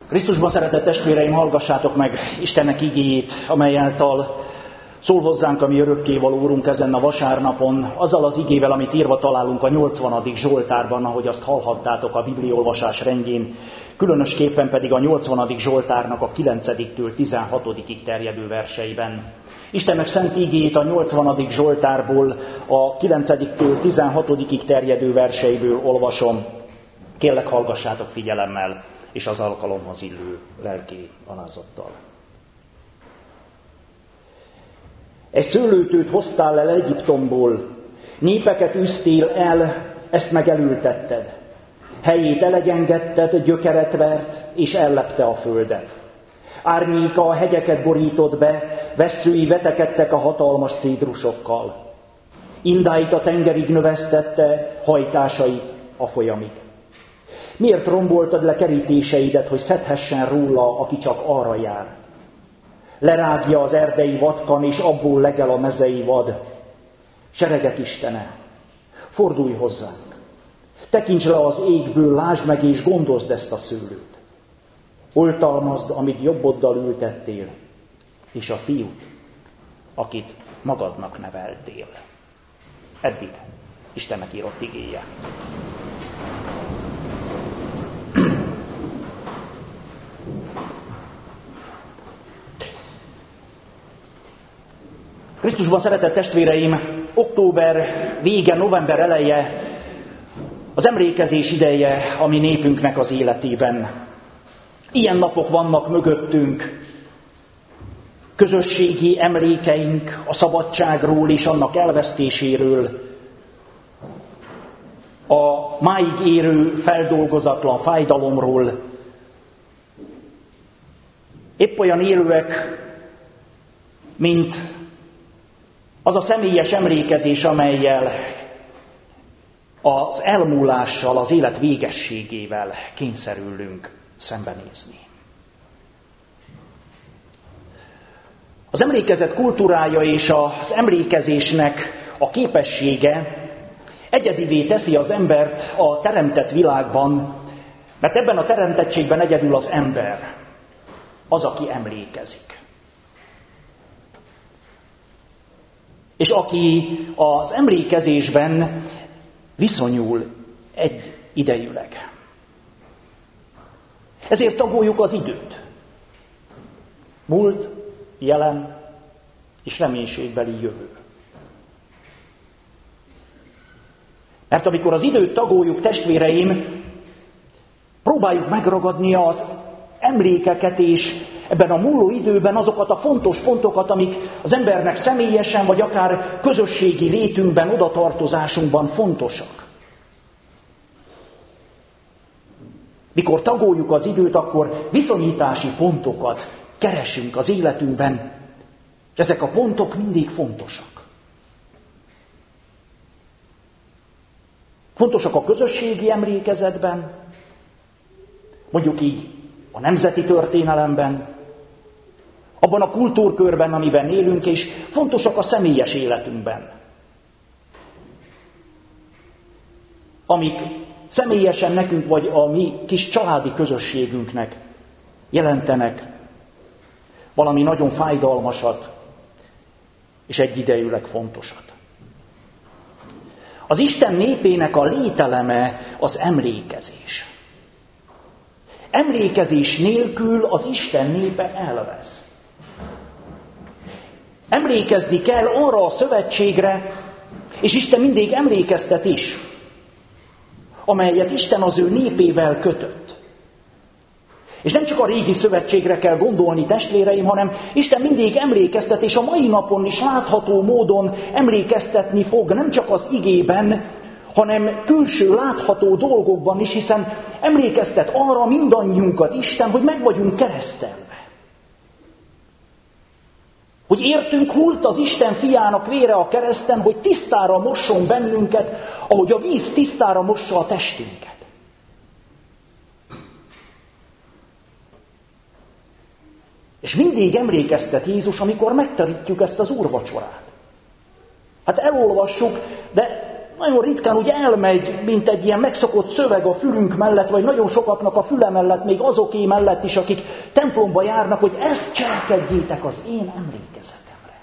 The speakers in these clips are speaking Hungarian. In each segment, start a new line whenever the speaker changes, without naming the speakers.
Krisztusban szeretett testvéreim, hallgassátok meg Istennek igéjét, amely által szól hozzánk a mi örökkévaló Úrunk ezen a vasárnapon, azzal az igével, amit írva találunk a 80. Zsoltárban, ahogy azt hallhattátok a bibliaolvasás rendjén, különösképpen pedig a 80. Zsoltárnak a 9-től 16-ig terjedő verseiben. Istennek szent igéjét a 80. Zsoltárból a 9-től 16-ig terjedő verseiből olvasom. Kérlek, hallgassátok figyelemmel, és az alkalomhoz illő lelki alázattal. Egy szőlőtőt hoztál el Egyiptomból, népeket űztél el, ezt meg elültetted. Helyét elegyengetted, gyökeret vert, és ellepte a földet. Árnyéka a hegyeket borított be, vesszői vetekedtek a hatalmas cédrusokkal. Indáit a tengerig növesztette, hajtásait a folyamig. Miért romboltad le kerítéseidet, hogy szedhessen róla, aki csak arra jár? Lerágja az erdei vadkan, és abból legel a mezei vad. Seregek Istene, fordulj hozzánk! Tekints le az égből, lásd meg és gondozd ezt a szőlőt. Oltalmazd, amit jobboddal ültettél, és a fiút, akit magadnak neveltél. Eddig Istennek írott igéje. Krisztusban szeretett testvéreim, október vége, november eleje az emlékezés ideje a mi népünknek az életében. Ilyen napok vannak mögöttünk, közösségi emlékeink a szabadságról és annak elvesztéséről, a máig érő feldolgozatlan fájdalomról. Épp olyan élőek, mint az a személyes emlékezés, amellyel az elmúlással, az élet végességével kényszerülünk szembenézni. Az emlékezet kultúrája és az emlékezésnek a képessége egyedivé teszi az embert a teremtett világban, mert ebben a teremtettségben egyedül az ember az, aki emlékezik. És aki az emlékezésben viszonyul egy idejűleg. Ezért tagoljuk az időt. Múlt, jelen és reménységbeli jövő. Mert amikor az időt tagoljuk, testvéreim, próbáljuk megragadni az emlékeket és ebben a múló időben azokat a fontos pontokat, amik az embernek személyesen, vagy akár közösségi létünkben, odatartozásunkban fontosak. Mikor tagoljuk az időt, akkor viszonyítási pontokat keresünk az életünkben, és ezek a pontok mindig fontosak. Fontosak a közösségi emlékezetben, mondjuk így a nemzeti történelemben, abban a kultúrkörben, amiben élünk, és fontosak a személyes életünkben. Amik személyesen nekünk, vagy a mi kis családi közösségünknek jelentenek valami nagyon fájdalmasat, és egyidejűleg fontosat. Az Isten népének a lételeme az emlékezés. Emlékezés nélkül az Isten népe elvesz. Emlékezni kell arra a szövetségre, és Isten mindig emlékeztet is, amelyet Isten az ő népével kötött. És nem csak a régi szövetségre kell gondolni, testvéreim, hanem Isten mindig emlékeztet, és a mai napon is látható módon emlékeztetni fog, nem csak az igében, hanem külső látható dolgokban is, hiszen emlékeztet arra mindannyiunkat Isten, hogy meg vagyunk keresztelve. Hogy értünk hult az Isten fiának vére a kereszten, hogy tisztára mosson bennünket, ahogy a víz tisztára mossa a testünket. És mindig emlékeztet Jézus, amikor megterítjük ezt az úrvacsorát. Hát elolvassuk, de nagyon ritkán úgy elmegy, mint egy ilyen megszokott szöveg a fülünk mellett, vagy nagyon sokaknak a füle mellett, még azoké mellett is, akik templomba járnak, hogy ezt cselekedjétek az én emlékezetemre.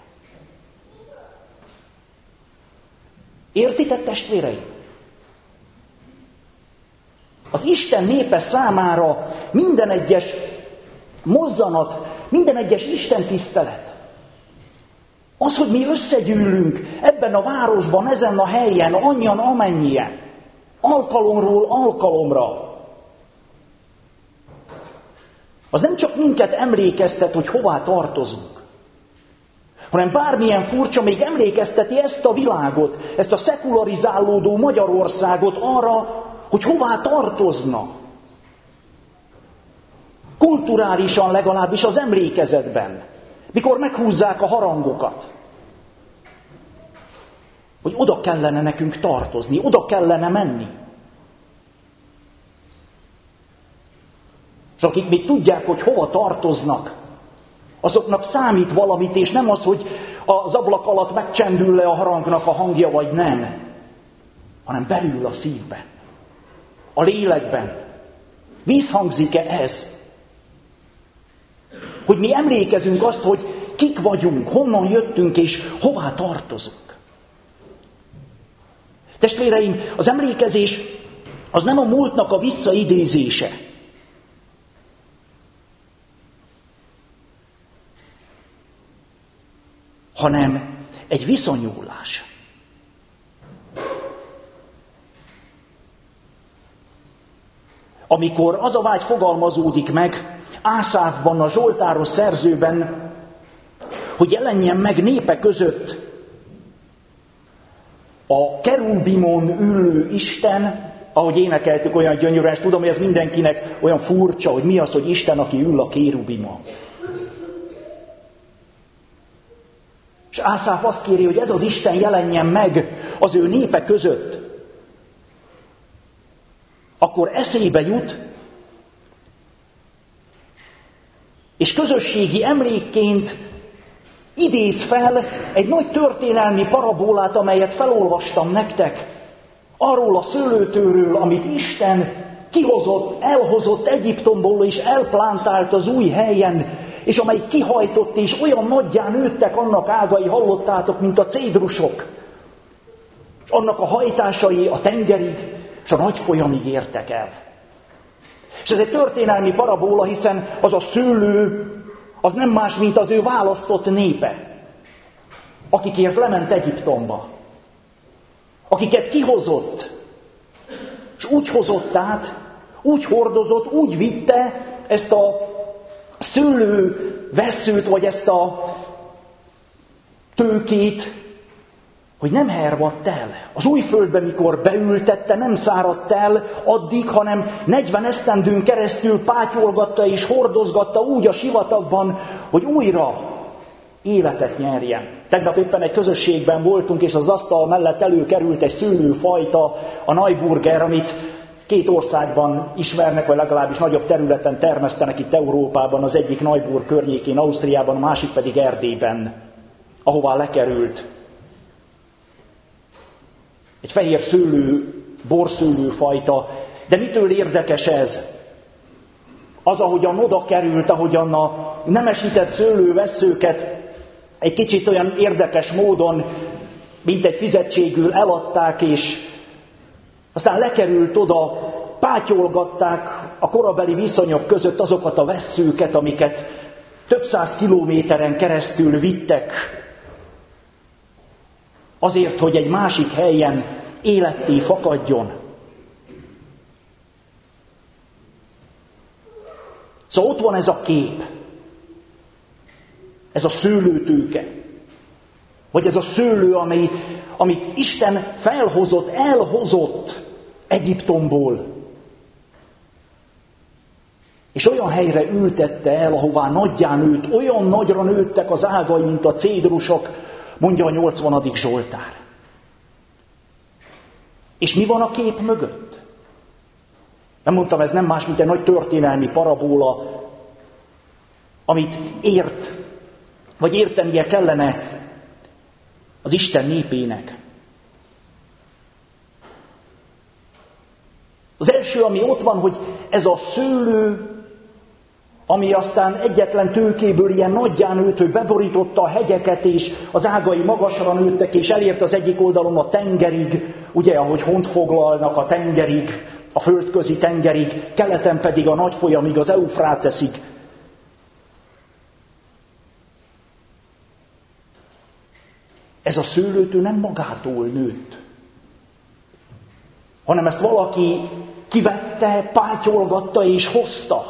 Értitek, testvéreim? Az Isten népe számára minden egyes mozzanat, minden egyes Isten tisztelet, az, hogy mi összegyűlünk ebben a városban, ezen a helyen, annyian, amennyien, alkalomról alkalomra, az nem csak minket emlékeztet, hogy hová tartozunk, hanem bármilyen furcsa, még emlékezteti ezt a világot, ezt a szekularizálódó Magyarországot arra, hogy hová tartozna. Kulturálisan legalábbis az emlékezetben, mikor meghúzzák a harangokat, hogy oda kellene nekünk tartozni, oda kellene menni. És akik még tudják, hogy hova tartoznak, azoknak számít valamit, és nem az, hogy az ablak alatt megcsendül le a harangnak a hangja, vagy nem, hanem belül a szívben, a lélekben. Visszhangzik-e ez? Hogy mi emlékezünk azt, hogy kik vagyunk, honnan jöttünk és hová tartozunk. Testvéreim, az emlékezés az nem a múltnak a visszaidézése, hanem egy viszonyulás. Amikor az a vágy fogalmazódik meg Ászáfban, a Zsoltáros szerzőben, hogy jelenjen meg népe között a kerubimon ülő Isten, ahogy énekeltük, olyan gyönyörűen, és tudom, hogy ez mindenkinek olyan furcsa, hogy mi az, hogy Isten, aki ül a kérubimon. És Ászáf azt kéri, hogy ez az Isten jelenjen meg az ő népe között. Akkor eszébe jut, és közösségi emlékként idéz fel egy nagy történelmi parabolát, amelyet felolvastam nektek, arról a szőlőtőről, amit Isten kihozott, elhozott Egyiptomból, és elplántált az új helyen, és amely kihajtott, és olyan nagyján nőttek annak ágai, hallottátok, mint a cédrusok. És annak a hajtásai a tengerig, és a nagy folyamig értek el. És ez egy történelmi parabola, hiszen az a szőlő, az nem más, mint az ő választott népe, akikért lement Egyiptomba, akiket kihozott, és úgy hozott át, úgy hordozott, úgy vitte ezt a szőlővesszőt, vagy ezt a tőkét, hogy nem hervadt el. Az új földbe, mikor beültette, nem száradt el addig, hanem 40 esztendőn keresztül pátyolgatta és hordozgatta úgy a sivatagban, hogy újra életet nyerjen. Tegnap éppen egy közösségben voltunk, és az asztal mellett előkerült egy szőlőfajta, a Neuburger, amit 2 országban ismernek, vagy legalábbis nagyobb területen termesztenek itt Európában, az egyik Neuburg környékén, Ausztriában, a másik pedig Erdélyben, ahová lekerült. Egy fehér szőlő, borszőlőfajta. De mitől érdekes ez? Az, ahogyan oda került, ahogyan a nemesített szőlővesszőket egy kicsit olyan érdekes módon, mint egy fizetségül eladták, és aztán lekerült oda, pátyolgatták a korabeli viszonyok között azokat a vesszőket, amiket több 100 kilométeren keresztül vittek, azért, hogy egy másik helyen életté fakadjon. Szóval ott van ez a kép, ez a szőlőtőke, vagy ez a szőlő, amit Isten felhozott, elhozott Egyiptomból, és olyan helyre ültette el, ahová nagyján nőtt, olyan nagyra nőttek az ágai, mint a cédrusok, mondja a 80. Zsoltár. És mi van a kép mögött? Nem mondtam, ez nem más, mint egy nagy történelmi parabola, amit ért, vagy értenie kellene az Isten népének. Az első, ami ott van, hogy ez a szőlő, ami aztán egyetlen tőkéből ilyen nagyján nőtt, hogy beborította a hegyeket, és az ágai magasra nőttek, és elért az egyik oldalon a tengerig, ugye, ahogy hont foglalnak a tengerig, a földközi tengerig, keleten pedig a nagy folyamig, az Eufráteszig. Ez a szőlőtő nem magától nőtt, hanem ezt valaki kivette, pátyolgatta és hozta.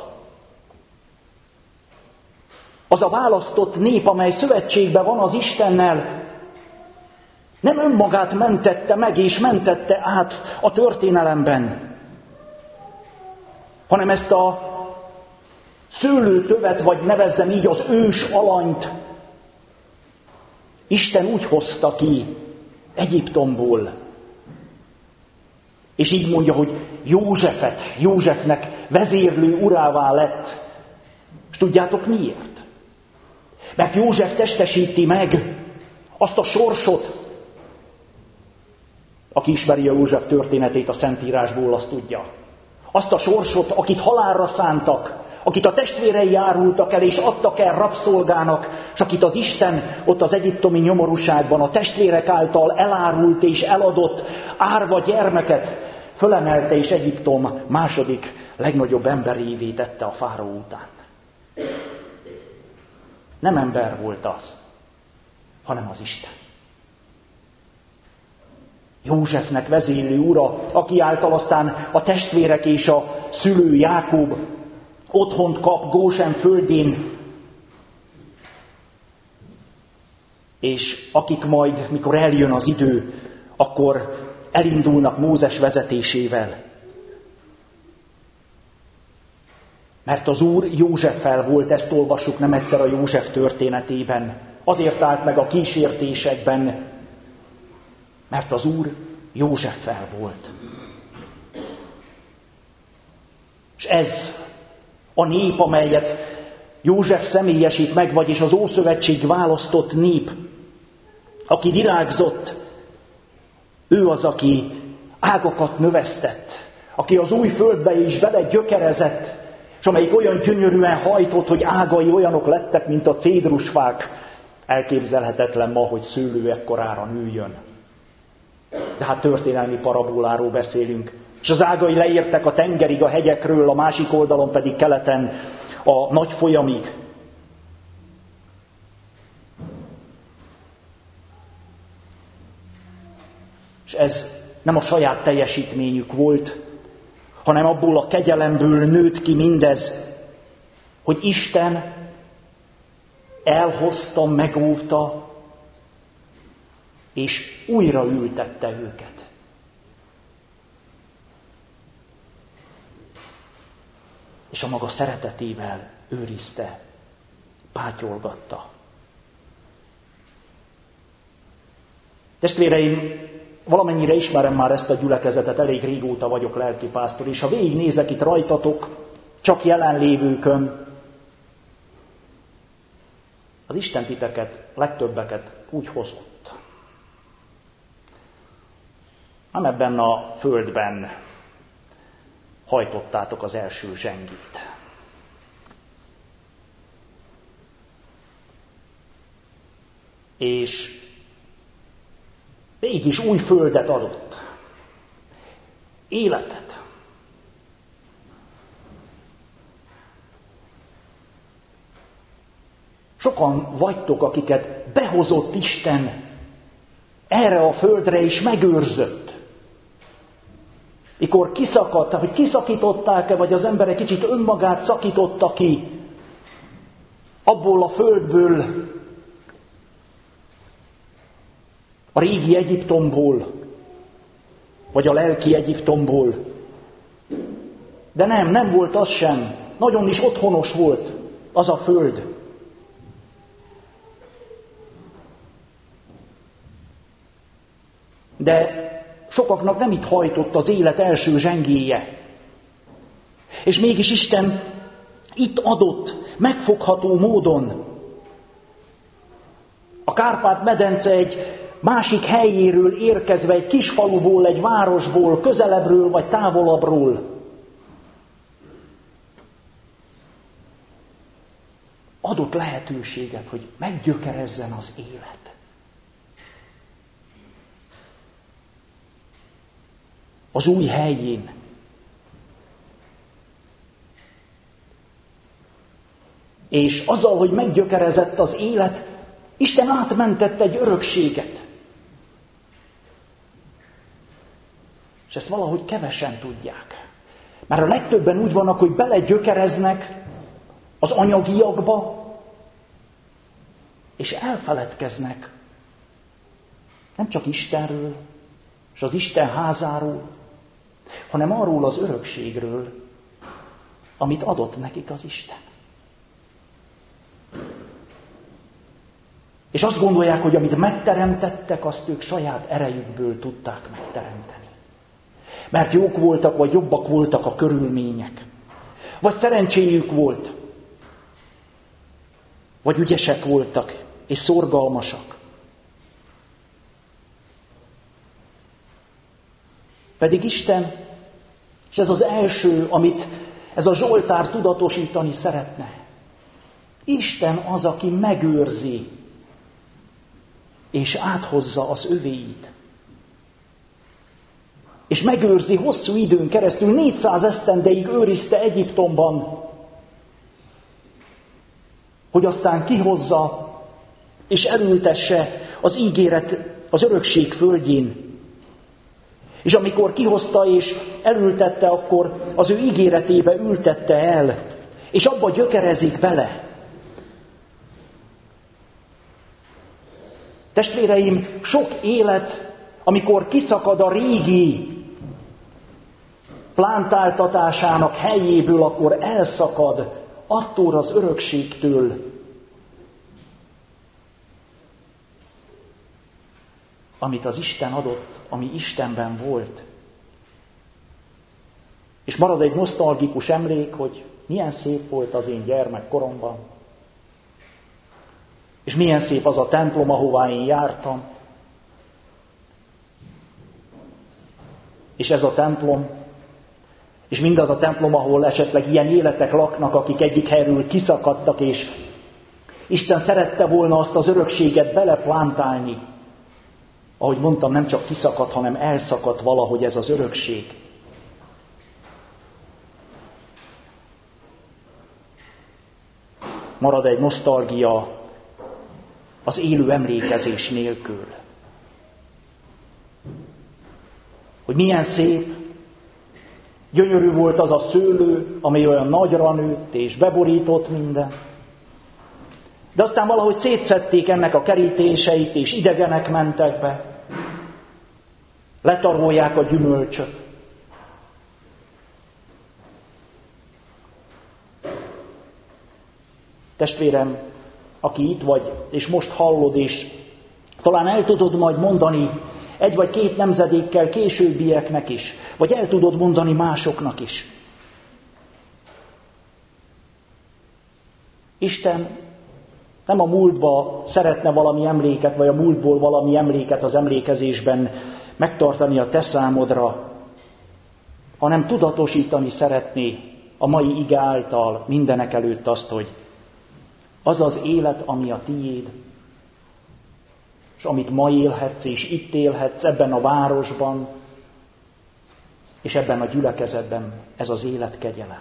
Az a választott nép, amely szövetségben van az Istennel, nem önmagát mentette meg és mentette át a történelemben, hanem ezt a szőlőtövet, vagy nevezzem így az ős alanyt, Isten úgy hozta ki Egyiptomból. És így mondja, hogy Józsefnek vezérlő urává lett. És tudjátok miért? Mert József testesíti meg azt a sorsot, aki ismeri a József történetét a Szentírásból, azt tudja. Azt a sorsot, akit halálra szántak, akit a testvérei árultak el és adtak el rabszolgának, és akit az Isten ott az egyiptomi nyomorúságban a testvérek által elárult és eladott árva gyermeket fölemelte, és Egyiptom második legnagyobb emberévé tette a fáraó után. Nem ember volt az, hanem az Isten. Józsefnek vezérlő ura, aki által aztán a testvérek és a szülő Jákob otthont kap Gósen földjén, és akik majd, mikor eljön az idő, akkor elindulnak Mózes vezetésével. Mert az Úr Józseffel volt, ezt olvassuk nem egyszer a József történetében. Azért állt meg a kísértésekben, mert az Úr Józseffel volt. És ez a nép, amelyet József személyesít meg, vagyis az Ószövetség választott nép, aki virágzott, ő az, aki ágakat növesztett, aki az új földbe is bele gyökerezett, és amelyik olyan gyönyörűen hajtott, hogy ágai olyanok lettek, mint a cédrusfák. Elképzelhetetlen ma, hogy szőlő ekkorára nőjön. De hát történelmi paraboláról beszélünk. És az ágai leértek a tengerig, a hegyekről, a másik oldalon pedig keleten a nagy folyamig. És ez nem a saját teljesítményük volt, hanem abból a kegyelemből nőtt ki mindez, hogy Isten elhozta, megóvta, és újra ültette őket. És a maga szeretetével őrizte, pátyolgatta. Testvéreim, valamennyire ismerem már ezt a gyülekezetet, elég régóta vagyok lelkipásztor, és ha végignézek itt rajtatok, csak jelenlévőkön, az Isten titeket, legtöbbeket úgy hozott. Nem ebben a földben hajtottátok az első zsengit. És mégis új földet adott. Életet. Sokan vagytok, akiket behozott Isten erre a földre és megőrzött. Mikor kiszakadtak, hogy kiszakították-e, vagy az ember egy kicsit önmagát szakította ki abból a földből, a régi Egyiptomból, vagy a lelki Egyiptomból. De nem volt az sem. Nagyon is otthonos volt az a föld. De sokaknak nem itt hajtott az élet első zsengéje. És mégis Isten itt adott, megfogható módon. A Kárpát-medence egy másik helyéről érkezve, egy kis faluból, egy városból, közelebbről vagy távolabbról. Adott lehetőséget, hogy meggyökerezzen az élet. Az új helyén. És azzal, hogy meggyökerezett az élet, Isten átmentett egy örökséget. És ezt valahogy kevesen tudják. Mert a legtöbben úgy vannak, hogy belegyökereznek az anyagiakba, és elfeledkeznek nem csak Istenről, és az Isten házáról, hanem arról az örökségről, amit adott nekik az Isten. És azt gondolják, hogy amit megteremtettek, azt ők saját erejükből tudták megteremteni. Mert jók voltak, vagy jobbak voltak a körülmények. Vagy szerencséjük volt. Vagy ügyesek voltak, és szorgalmasak. Pedig Isten, és ez az első, amit ez a Zsoltár tudatosítani szeretne. Isten az, aki megőrzi, és áthozza az övéit. És megőrzi hosszú időn keresztül, 400 esztendeig őrizte Egyiptomban, hogy aztán kihozza, és elültesse az ígéret az örökség földjén. És amikor kihozta és elültette, akkor az ő ígéretébe ültette el, és abba gyökerezik bele. Testvéreim, sok élet, amikor kiszakad a régi plántáltatásának helyéből, akkor elszakad attól az örökségtől, amit az Isten adott, ami Istenben volt. És marad egy nosztalgikus emlék, hogy milyen szép volt az én gyermekkoromban, és milyen szép az a templom, ahová én jártam. És ez a templom, és mindaz a templom, ahol esetleg ilyen életek laknak, akik egyik helyről kiszakadtak, és Isten szerette volna azt az örökséget beleplántálni. Ahogy mondtam, nem csak kiszakadt, hanem elszakadt valahogy ez az örökség. Marad egy nosztalgia az élő emlékezés nélkül. Hogy milyen szép, gyönyörű volt az a szőlő, ami olyan nagyra nőtt és beborított minden. De aztán valahogy szétszedték ennek a kerítéseit, és idegenek mentek be. Letarolják a gyümölcsöt. Testvérem, aki itt vagy, és most hallod, és talán el tudod majd mondani egy vagy két nemzedékkel későbbieknek is, vagy el tudod mondani másoknak is. Isten nem a múltba szeretne valami emléket, vagy a múltból valami emléket az emlékezésben megtartani a te számodra, hanem tudatosítani szeretné a mai ige által mindenek előtt azt, hogy az az élet, ami a tiéd, és amit ma élhetsz, és itt élhetsz, ebben a városban, és ebben a gyülekezetben, ez az élet kegyelem.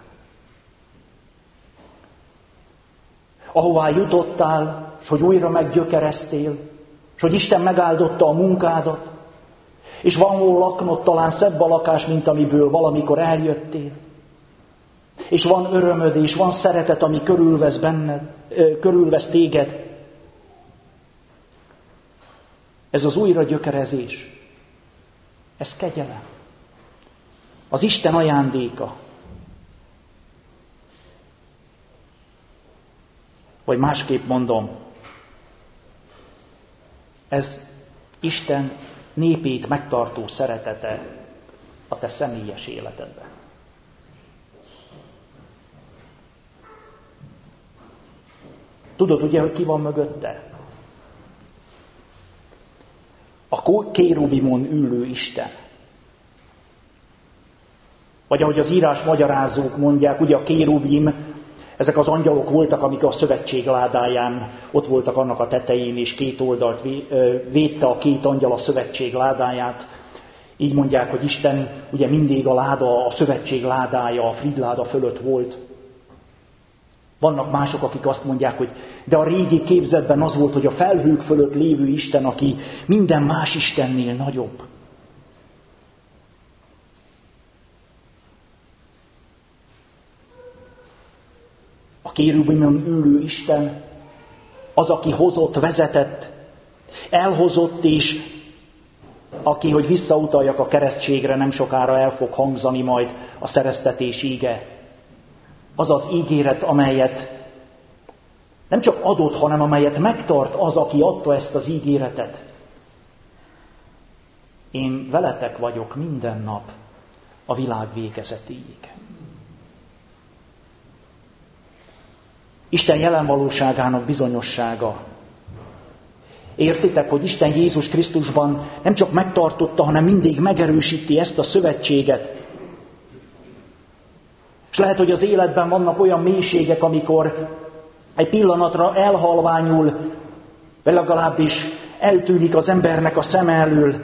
Ahová jutottál, és hogy újra meggyökereztél, és hogy Isten megáldotta a munkádat, és van hol laknod, talán szebb a lakás, mint amiből valamikor eljöttél, és van örömöd, és van szeretet, ami körülvesz téged. Ez az újra gyökerezés, ez kegyelem. Az Isten ajándéka. Vagy másképp mondom, ez Isten népét megtartó szeretete a te személyes életedben. Tudod ugye, hogy ki van mögötte? A kérubimon ülő Isten. Vagy ahogy az írás magyarázók mondják, ugye a kérubim, ezek az angyalok voltak, amik a szövetség ládáján ott voltak annak a tetején, és két oldalt védte a két angyal a szövetség ládáját. Így mondják, hogy Isten ugye mindig a láda, a szövetség ládája, a Fridláda fölött volt. Vannak mások, akik azt mondják, hogy de a régi képzetben az volt, hogy a felhők fölött lévő Isten, aki minden más istennél nagyobb. A kérubimon ülő Isten az, aki hozott, vezetett, elhozott, és aki, hogy visszautaljak a keresztségre, nem sokára el fog hangzani majd a szereztetés íge. Az az ígéret, amelyet nem csak adott, hanem amelyet megtart az, aki adta ezt az ígéretet. Én veletek vagyok minden nap a világ végezetéig. Isten jelenvalóságának bizonyossága. Értitek, hogy Isten Jézus Krisztusban nem csak megtartotta, hanem mindig megerősíti ezt a szövetséget. És lehet, hogy az életben vannak olyan mélységek, amikor egy pillanatra elhalványul, vagy legalábbis eltűnik az embernek a szeme elől.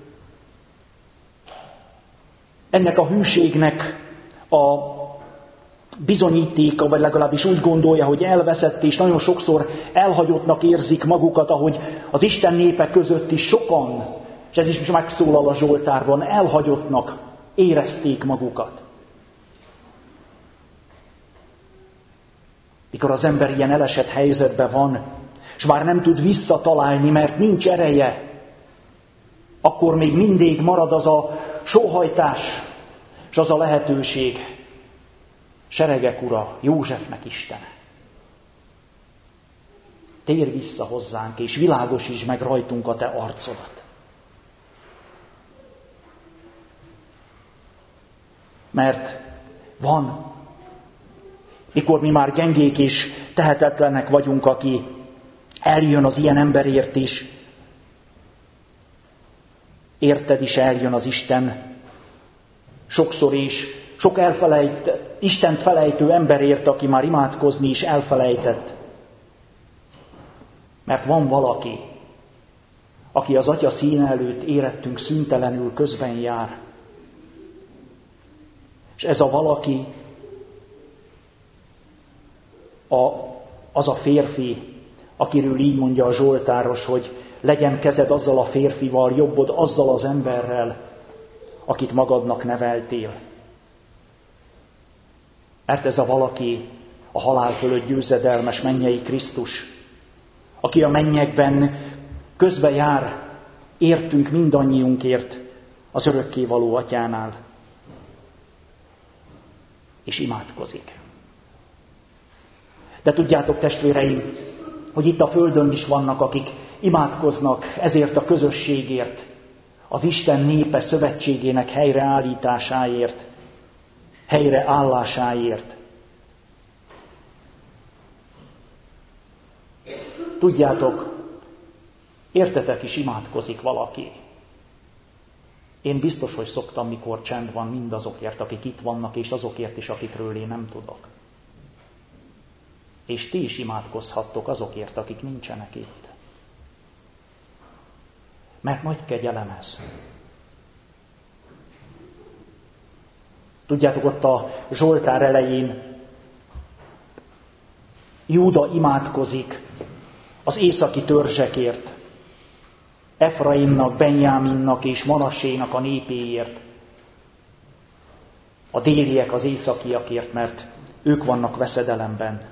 Ennek a hűségnek a bizonyítéka, vagy legalábbis úgy gondolja, hogy elveszett, és nagyon sokszor elhagyottnak érzik magukat, ahogy az Isten népe között is sokan, és ez is megszólal a Zsoltárban, elhagyottnak érezték magukat. Mikor az ember ilyen elesett helyzetben van, és már nem tud visszatalálni, mert nincs ereje, akkor még mindig marad az a sóhajtás, és az a lehetőség, seregek ura, Józsefnek Istene. Térj vissza hozzánk, és világosítsd meg rajtunk a te arcodat. Mert van, mikor mi már gyengék és tehetetlenek vagyunk, aki eljön az ilyen emberért is, érted is eljön az Isten, sokszor is, sok Istent felejtő emberért, aki már imádkozni is elfelejtett. Mert van valaki, aki az Atya színe előtt érettünk szüntelenül közben jár. És ez a valaki, az a férfi, akiről így mondja a Zsoltáros, hogy legyen kezed azzal a férfival, jobbod azzal az emberrel, akit magadnak neveltél. Mert ez a valaki a halál fölött győzedelmes mennyei Krisztus, aki a mennyekben közbe jár, értünk mindannyiunkért az örökkévaló Atyánál, és imádkozik. De tudjátok, testvéreim, hogy itt a földön is vannak, akik imádkoznak ezért a közösségért, az Isten népe szövetségének helyreállításáért, helyreállásáért. Tudjátok, értetek is imádkozik valaki. Én biztos, hogy szoktam, mikor csend van, mindazokért, akik itt vannak, és azokért is, akikről én nem tudok. És ti is imádkozhattok azokért, akik nincsenek itt. Mert nagy kegyelem ez. Tudjátok, ott a Zsoltár elején Júda imádkozik az északi törzsekért, Efraimnak, Benjáminnak és Manassénak a népéért, a déliek az északiakért, mert ők vannak veszedelemben.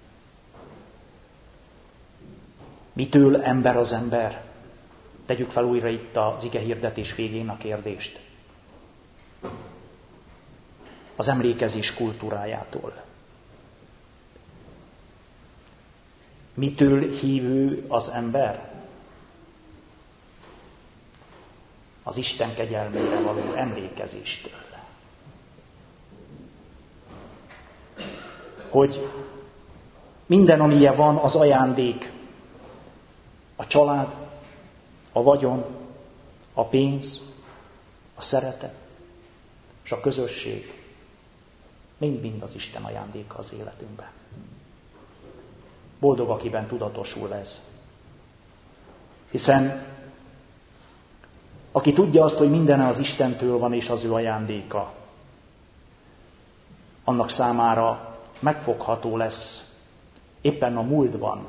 Mitől ember az ember? Tegyük fel újra itt az igehirdetés végén a kérdést. Az emlékezés kultúrájától. Mitől hívő az ember? Az Isten kegyelmére való emlékezéstől. Hogy minden, amilyen van, az ajándék. A család, a vagyon, A pénz, a szeretet és a közösség mind-mind az Isten ajándéka az életünkben. Boldog, akiben tudatosul ez. Hiszen aki tudja azt, hogy minden az Istentől van és az ő ajándéka, annak számára megfogható lesz éppen a múltban,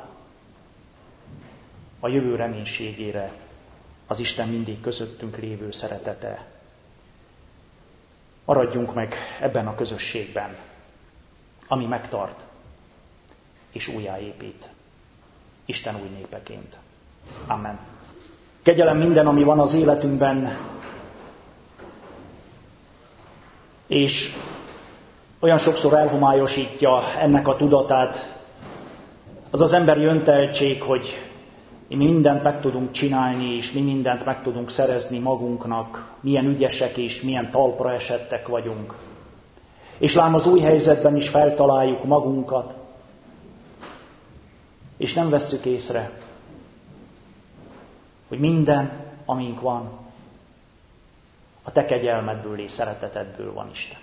a jövő reménységére az Isten mindig közöttünk lévő szeretete. Maradjunk meg ebben a közösségben, ami megtart és újjáépít Isten új népeként. Amen. Kegyelem minden, ami van az életünkben, és olyan sokszor elhomályosítja ennek a tudatát az az emberi önteltség, hogy mi mindent meg tudunk csinálni, és mi mindent meg tudunk szerezni magunknak, milyen ügyesek és milyen talpra esettek vagyunk. És lám az új helyzetben is feltaláljuk magunkat, és nem vesszük észre, hogy minden, amink van, a te kegyelmedből és szeretetedből van, Isten.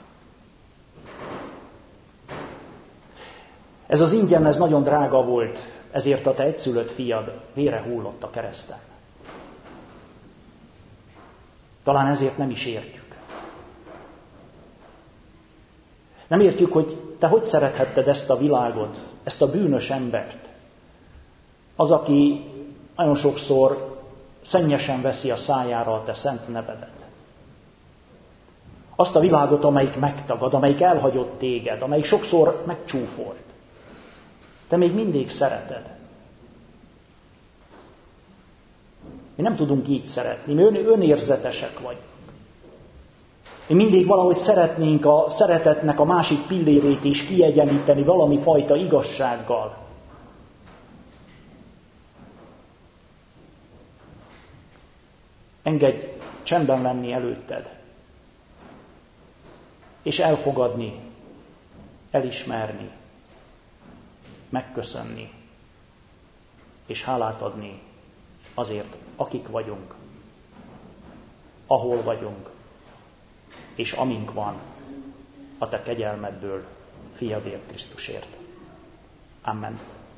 Ez az ingyen, ez nagyon drága volt, ezért a te egyszülött fiad vére hullott a kereszten. Talán ezért nem is értjük. Nem értjük, hogy te hogy szerethetted ezt a világot, ezt a bűnös embert. Az, aki nagyon sokszor szennyesen veszi a szájára a te szent nevedet. Azt a világot, amelyik megtagad, amelyik elhagyott téged, amelyik sokszor megcsúfolt. Te még mindig szereted. Mi nem tudunk így szeretni, mi önérzetesek vagyunk. Mi mindig valahogy szeretnénk a szeretetnek a másik pillérét is kiegyenlíteni valami fajta igazsággal. Engedj csendben lenni előtted, és elfogadni, elismerni, megköszönni, és hálát adni azért, akik vagyunk, ahol vagyunk, és amink van, a te kegyelmedből, fiadért, Krisztusért. Amen.